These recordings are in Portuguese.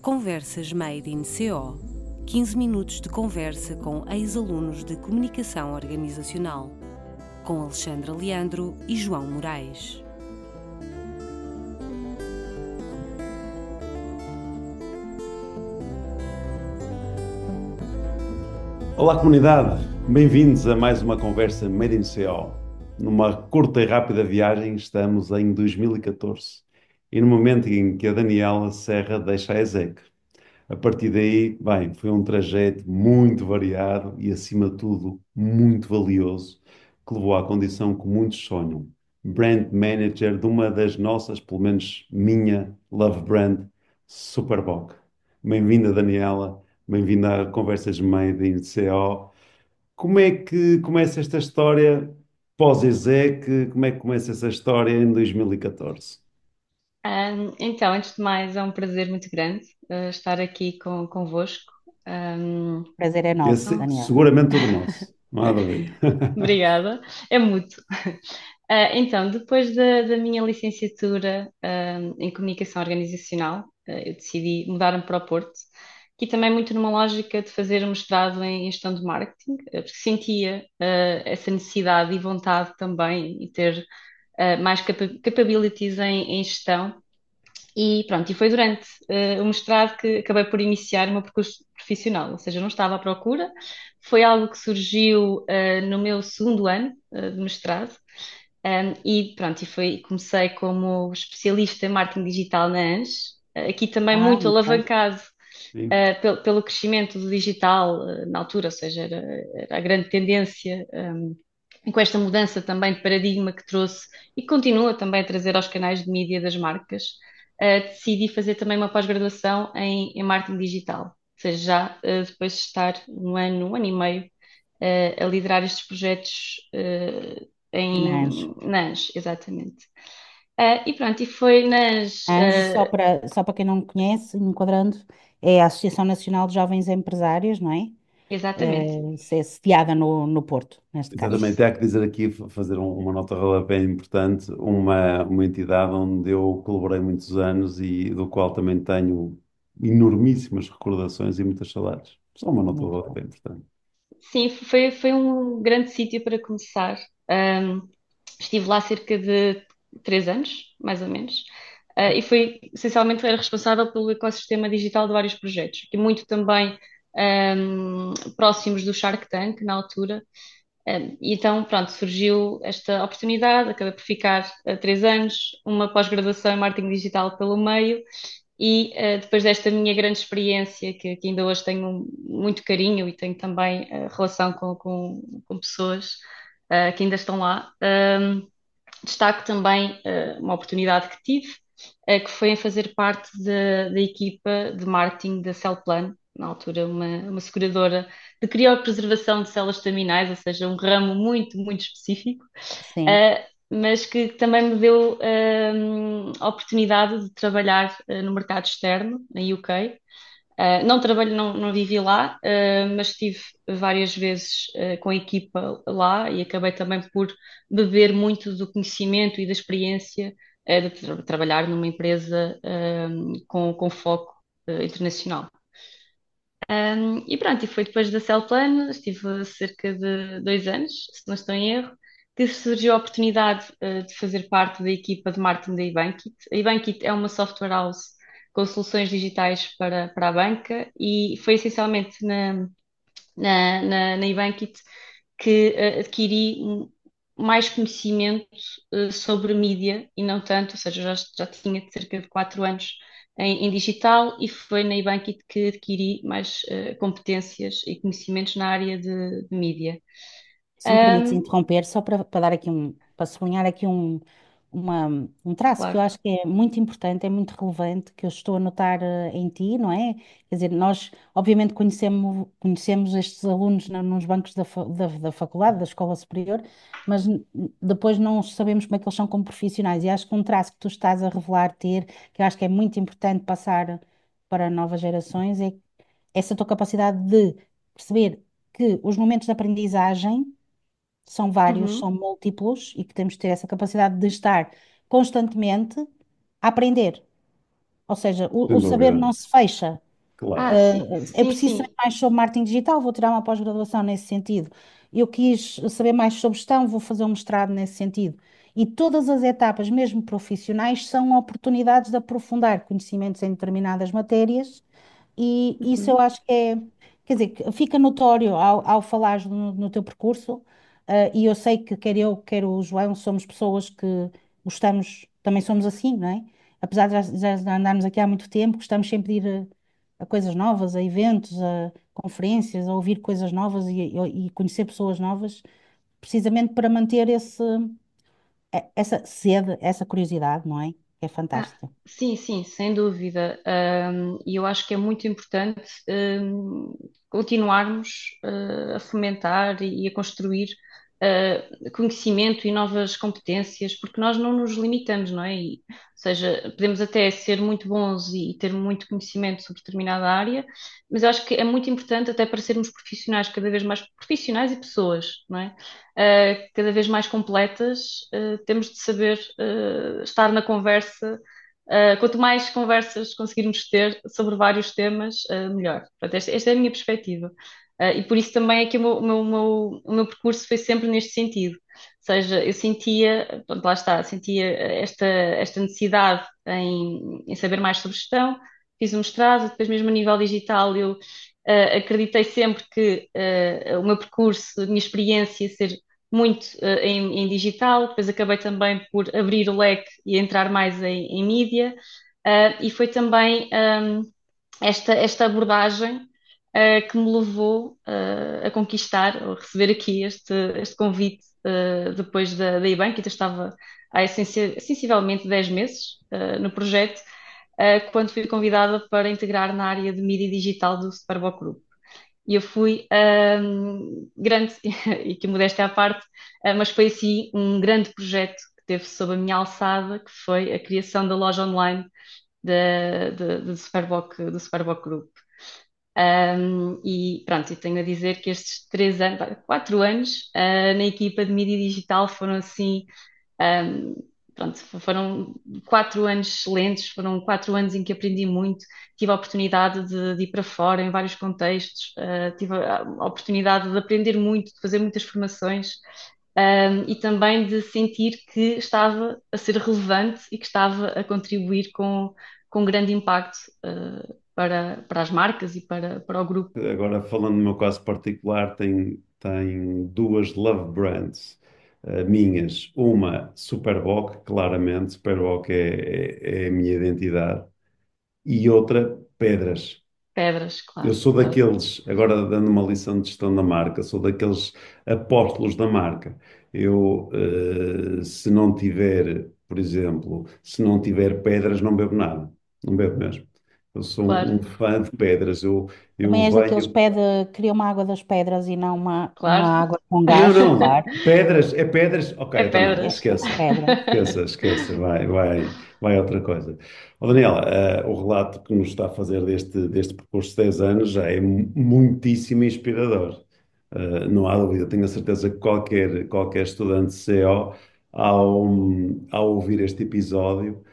Conversas Made in CO. 15 minutos de conversa com ex-alunos de Comunicação Organizacional, com Alexandra Leandro e João Moraes. Olá, comunidade! Bem-vindos a mais uma conversa Made in CO. Numa curta e rápida viagem, estamos em 2014 e no momento em que a Daniela Serra deixa a ESEC. A partir daí, bem, foi um trajeto muito variado e, acima de tudo, muito valioso, que levou à condição que muitos sonham. Brand Manager de uma das nossas, pelo menos minha, Love Brand, Superboc. Bem-vinda, Daniela. Bem-vinda a Conversas Made in CO. Como é que começa esta história pós-ESEC? Como é que começa essa história em 2014? Então, antes de mais, é um prazer muito grande estar aqui convosco. Ahm, Prazer é nosso, Esse não- Daniel. seguramente todo nosso. Não há dúvida. Obrigada, é mútuo. Então, depois da minha licenciatura em Comunicação Organizacional, eu decidi mudar-me para o Porto, aqui também muito numa lógica de fazer um mestrado em Gestão de Marketing, porque sentia essa necessidade e vontade também e ter mais capabilities em gestão. E pronto, e foi durante o mestrado que acabei por iniciar o meu percurso profissional, ou seja, eu não estava à procura, foi algo que surgiu no meu segundo ano de mestrado. E pronto, comecei como especialista em marketing digital na ANS, aqui também Ah, muito muito bem. alavancado Sim. pelo crescimento do digital na altura, ou seja, era a grande tendência, e com esta mudança também de paradigma que trouxe e continua também a trazer aos canais de mídia das marcas, decidi fazer também uma pós-graduação em marketing digital. Ou seja, já depois de estar um ano e meio, a liderar estes projetos Nas em NANS, exatamente. E pronto, e foi nas. ANJO, só para quem não conhece, enquadrando, é a Associação Nacional de Jovens Empresários, não é? Exatamente. Sediada no Porto, neste caso. Exatamente. Há que dizer aqui, fazer uma nota de rodapé importante, uma entidade onde eu colaborei muitos anos e do qual também tenho enormíssimas recordações e muitas saudades. Só uma nota de Muito rodapé bem. importante. Sim, foi um grande sítio para começar. Estive lá cerca de 3 anos, mais ou menos, e foi essencialmente era responsável pelo ecossistema digital de vários projetos, e muito também próximos do Shark Tank na altura. E então, pronto, surgiu esta oportunidade, acabei por ficar 3 anos, uma pós-graduação em marketing digital pelo meio, e depois desta minha grande experiência, que ainda hoje tenho muito carinho e tenho também relação com pessoas que ainda estão lá, destaco também uma oportunidade que tive, que foi em fazer parte da equipa de marketing da Cellplan, na altura uma seguradora de criopreservação de células terminais, ou seja, um ramo muito, muito específico, Sim. mas que também me deu a oportunidade de trabalhar no mercado externo, na UK. Não trabalho, não vivi lá, mas estive várias vezes com a equipa lá e acabei também por beber muito do conhecimento e da experiência de trabalhar numa empresa com foco internacional. E pronto, e foi depois da Cellplan, estive cerca de 2 anos, se não estou em erro, que surgiu a oportunidade de fazer parte da equipa de marketing da Ibankit. A Ibankit é uma software house com soluções digitais para a banca e foi essencialmente na Ibankit que adquiri mais conhecimento sobre mídia e não tanto, ou seja, já tinha cerca de 4 anos em digital e foi na Ibankit que adquiri mais competências e conhecimentos na área de mídia. Se me permites Ahm, interromper, só para dar aqui para sublinhar aqui um traço que eu claro. acho que é muito importante, é muito relevante, que eu estou a notar em ti, não é? Quer dizer, nós obviamente conhecemos estes alunos nos bancos da faculdade, da escola superior, mas depois não sabemos como é que eles são como profissionais. E acho que um traço que tu estás a revelar ter, que eu acho que é muito importante passar para novas gerações, é essa tua capacidade de perceber que os momentos de aprendizagem são vários, Uhum. são múltiplos e que temos que ter essa capacidade de estar constantemente a aprender. Ou seja, sem o saber dúvida. não se fecha. Claro. Ah, sim, É sim, preciso saber sim. mais sobre marketing digital, vou tirar uma pós-graduação nesse sentido. Eu quis saber mais sobre gestão, vou fazer um mestrado nesse sentido. E todas as etapas, mesmo profissionais, são oportunidades de aprofundar conhecimentos em determinadas matérias, e isso eu Uhum. acho que é, quer dizer, que fica notório ao falares no teu percurso, e eu sei que quer eu, quer o João, somos pessoas que gostamos, também somos assim, não é? Apesar de já andarmos aqui há muito tempo, gostamos sempre de ir a coisas novas, a eventos, a conferências, a ouvir coisas novas e conhecer pessoas novas, precisamente para manter essa sede, essa curiosidade, não é? Que é Ah, fantástica. sim, sim, sem dúvida. E eu acho que é muito importante, continuarmos, a fomentar e a construir, conhecimento e novas competências, porque nós não nos limitamos, não é? Ou seja, podemos até ser muito bons e ter muito conhecimento sobre determinada área, mas eu acho que é muito importante até para sermos profissionais, cada vez mais profissionais e pessoas, não é? Cada vez mais completas, temos de saber estar na conversa. Quanto mais conversas conseguirmos ter sobre vários temas, melhor. Portanto, esta é a minha perspectiva. E por isso também é que o meu percurso foi sempre neste sentido. Ou seja, eu sentia, pronto, lá está, sentia esta necessidade em saber mais sobre gestão, fiz um mestrado, depois mesmo a nível digital eu acreditei sempre que o meu percurso, a minha experiência ser muito em digital, depois acabei também por abrir o leque e entrar mais em mídia, e foi também esta abordagem que me levou a conquistar, ou receber aqui este convite depois da IBank, que eu estava há sensivelmente 10 meses no projeto, quando fui convidada para integrar na área de mídia digital do Superboc Group. E eu fui grande, e que modéstia à parte, mas foi assim um grande projeto que teve sob a minha alçada, que foi a criação da loja online do Superboc Group. E pronto, e tenho a dizer que estes 3 anos, 4 anos, na equipa de mídia digital foram assim, um, pronto, foram 4 anos excelentes, foram 4 anos em que aprendi muito, tive a oportunidade de ir para fora em vários contextos, tive a oportunidade de aprender muito, de fazer muitas formações, e também de sentir que estava a ser relevante e que estava a contribuir com grande impacto, para as marcas e para o grupo. Agora, falando no meu caso particular, tem duas love brands minhas. Uma, Superboc, claramente, Superboc é a minha identidade. E outra, Pedras. Pedras, Eu claro, sou claro. daqueles, agora dando uma lição de gestão da marca, sou daqueles apóstolos da marca. Eu, se não tiver, por exemplo, se não tiver pedras, não bebo nada. Não bebo mesmo. Eu sou Claro, um fã de pedras. Eu Também és daqueles venho. que queria uma água das pedras e não uma claro. água com Não, gás, não. claro. Pedras, é pedras. É Ok, então não, É pedras. esqueça. pedras. Esqueça. Vai outra coisa. Ó, Daniela, o relato que nos está a fazer deste percurso de 10 anos já é muitíssimo inspirador. Não há dúvida, tenho a certeza que qualquer estudante de CO, ao, ao ouvir este episódio,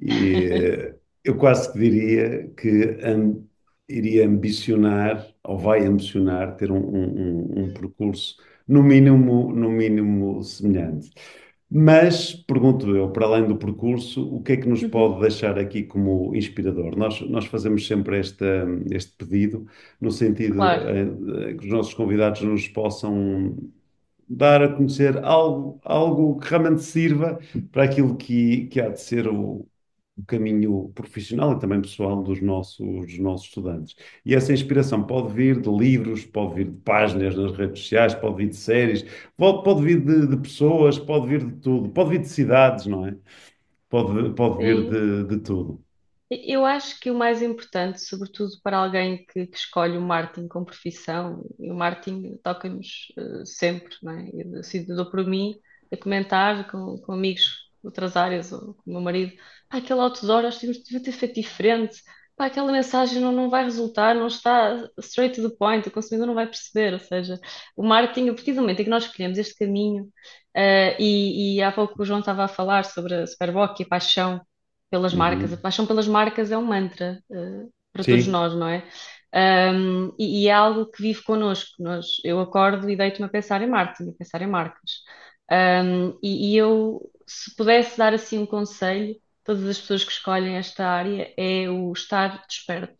eu quase que diria que iria ambicionar, ou vai ambicionar, ter um percurso no mínimo semelhante. Mas, pergunto eu, para além do percurso, o que é que nos pode Uhum, deixar aqui como inspirador? Nós fazemos sempre este pedido, no sentido claro. que os nossos convidados nos possam dar a conhecer algo que realmente sirva para aquilo que há de ser o caminho profissional e também pessoal dos nossos estudantes. E essa inspiração pode vir de livros, pode vir de páginas nas redes sociais, pode vir de séries, pode vir de pessoas, pode vir de tudo, pode vir de cidades, não é? Pode vir Sim. de tudo. Eu acho que o mais importante, sobretudo para alguém que escolhe o marketing como profissão, e o marketing toca-nos sempre, não é? Eu assim, dou por mim a comentar com amigos de outras áreas, ou com o meu marido, aquele outdoor, acho que devia ter feito diferente. Pá, aquela mensagem não vai resultar, não está straight to the point, o consumidor não vai perceber. Ou seja, o marketing, a partir do momento em que nós escolhemos este caminho, e há pouco o João estava a falar sobre a Superboc e a paixão pelas marcas. A Uhum. paixão pelas marcas é um mantra, para todos Sim. nós, não é? E é algo que vive connosco. Eu acordo e deito-me a pensar em marketing, a pensar em marcas. E eu, se pudesse dar assim um conselho, todas as pessoas que escolhem esta área, é o estar desperto,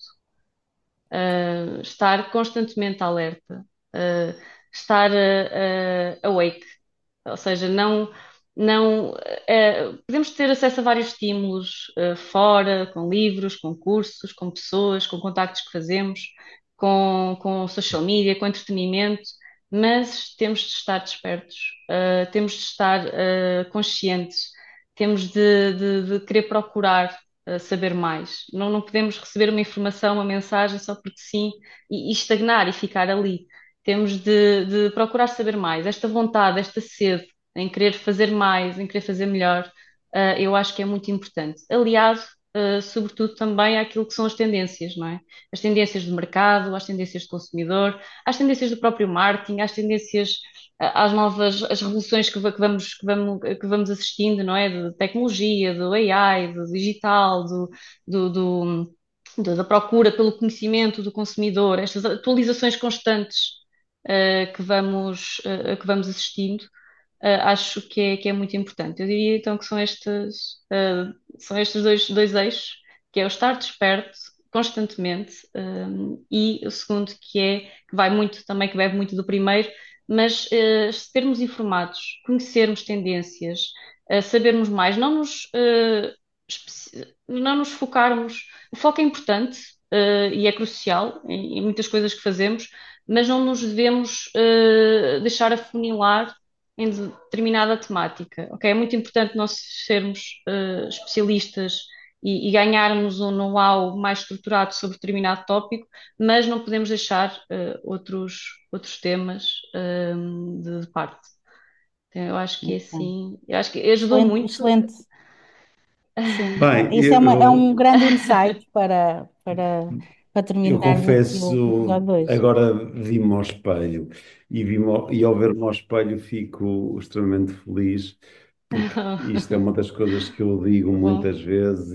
estar constantemente alerta, uh, estar awake, ou seja, não, podemos ter acesso a vários estímulos fora, com livros, com cursos, com pessoas, com contactos que fazemos, com social media, com entretenimento, mas temos de estar despertos, temos de estar conscientes, temos de querer procurar saber mais. Não podemos receber uma informação, uma mensagem só porque sim e estagnar e ficar ali. Temos de procurar saber mais. Esta vontade, esta sede em querer fazer mais, em querer fazer melhor, eu acho que é muito importante. Aliado, sobretudo, também àquilo que são as tendências, não é? As tendências do mercado, às tendências do consumidor, às tendências do próprio marketing, às tendências, às novas, as revoluções que vamos assistindo, não é? De tecnologia, do AI, do digital, do, do- da procura pelo conhecimento do consumidor, estas atualizações constantes que vamos assistindo, acho que é muito importante. Eu diria então que são estes dois eixos, que é o estar desperto constantemente, e o segundo que vai muito também, que bebe muito do primeiro, mas sermos informados, conhecermos tendências, sabermos mais, não nos focarmos. O foco é importante, e é crucial em muitas coisas que fazemos, mas não nos devemos deixar afunilar em determinada temática. Ok, é muito importante nós sermos especialistas e ganharmos um know-how mais estruturado sobre determinado tópico, mas não podemos deixar outros temas de parte. Então, eu acho que é Muito bem. assim, eu acho que ajudou Excelente, muito. excelente. Sim, Bem, isso é um grande insight para eu terminarmos aqui o confesso, episódio 2. agora vi-me ao espelho e ao ver-me ao espelho fico extremamente feliz, porque isto é uma das coisas que eu digo Bom, muitas vezes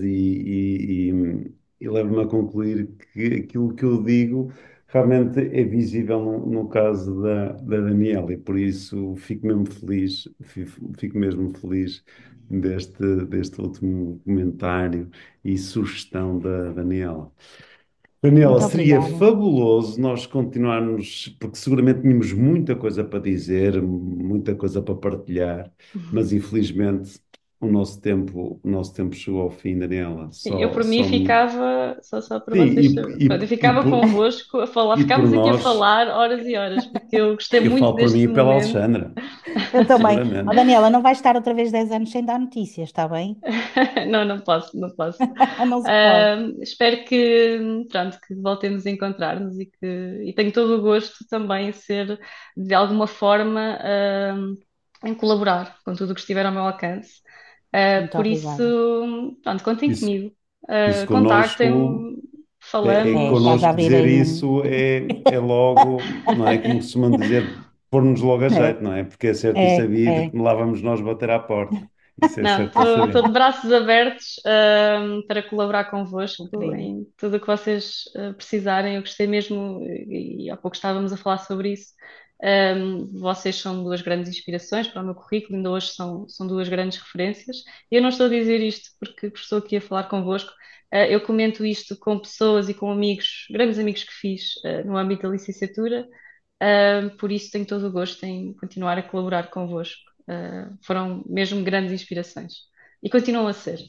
e leva-me a concluir que aquilo que eu digo realmente é visível no caso da Daniela, e por isso fico mesmo feliz, fico mesmo feliz deste último comentário e sugestão da Daniela. Daniela, Muito seria obrigada. fabuloso nós continuarmos, porque seguramente tínhamos muita coisa para dizer, muita coisa para partilhar, mas infelizmente o nosso tempo chegou ao fim, Daniela. sim, eu Só, por mim só... ficava, só para Sim, vocês saberem, pronto, eu ficava convosco a falar, e por ficámos aqui a nós, falar horas e horas, porque eu gostei eu muito falo por mim deste e pela momento. Alexandra, Eu também. Ó, seguramente. Daniela, não vais estar outra vez 10 anos sem dar notícias, está bem? Não, não posso, não posso. Não se pode. Espero que, pronto, que voltemos a encontrar-nos e tenho todo o gosto também em ser, de alguma forma, em colaborar com tudo o que estiver ao meu alcance. Muito Por isso, obrigada. pronto, contem Isso, comigo. isso connosco. Contactem-me, É É, falamos. já, já connosco dizer virei isso é logo, não é? Como costumam dizer, pôr-nos logo a jeito, não é? Porque é certo e sabido É. que lá vamos nós bater à porta. Isso é Não, certo e estou de sabido. braços abertos, para colaborar convosco Incrível. em tudo o que vocês precisarem. Eu gostei mesmo, e há pouco estávamos a falar sobre isso. Vocês são duas grandes inspirações para o meu currículo, ainda hoje são duas grandes referências. Eu não estou a dizer isto porque estou aqui a falar convosco. Eu comento isto com pessoas e com amigos, grandes amigos que fiz no âmbito da licenciatura. Por isso tenho todo o gosto em continuar a colaborar convosco. Foram mesmo grandes inspirações e continuam a ser.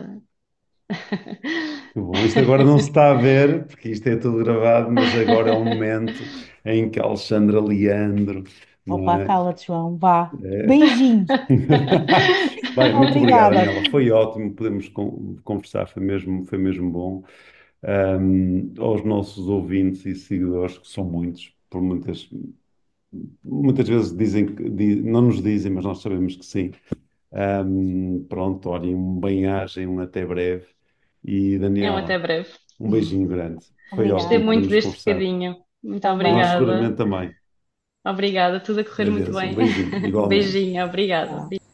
Que bom. Isto agora não se está a ver, porque isto é tudo gravado, mas agora é o momento em que a Alexandra Leandro, não Opa, é? cala-te, João. Vá. É. Beijinhos. Bem, muito obrigado, Obrigada. Daniela. Foi ótimo, podemos conversar, foi mesmo bom. Aos nossos ouvintes e seguidores, que são muitos, por muitas vezes dizem não nos dizem, mas nós sabemos que sim. Pronto, olhem, um bem-aja, um até breve. E É um até Daniela, breve. um beijinho grande. Foi Gostei ótimo Obrigada. muito podermos deste conversar. bocadinho. Muito Nós Também. obrigada. seguramente também. Obrigada, tudo a correr muito Adeus, um bem. beijinho, igualmente. Beijinho, obrigada. Tchau.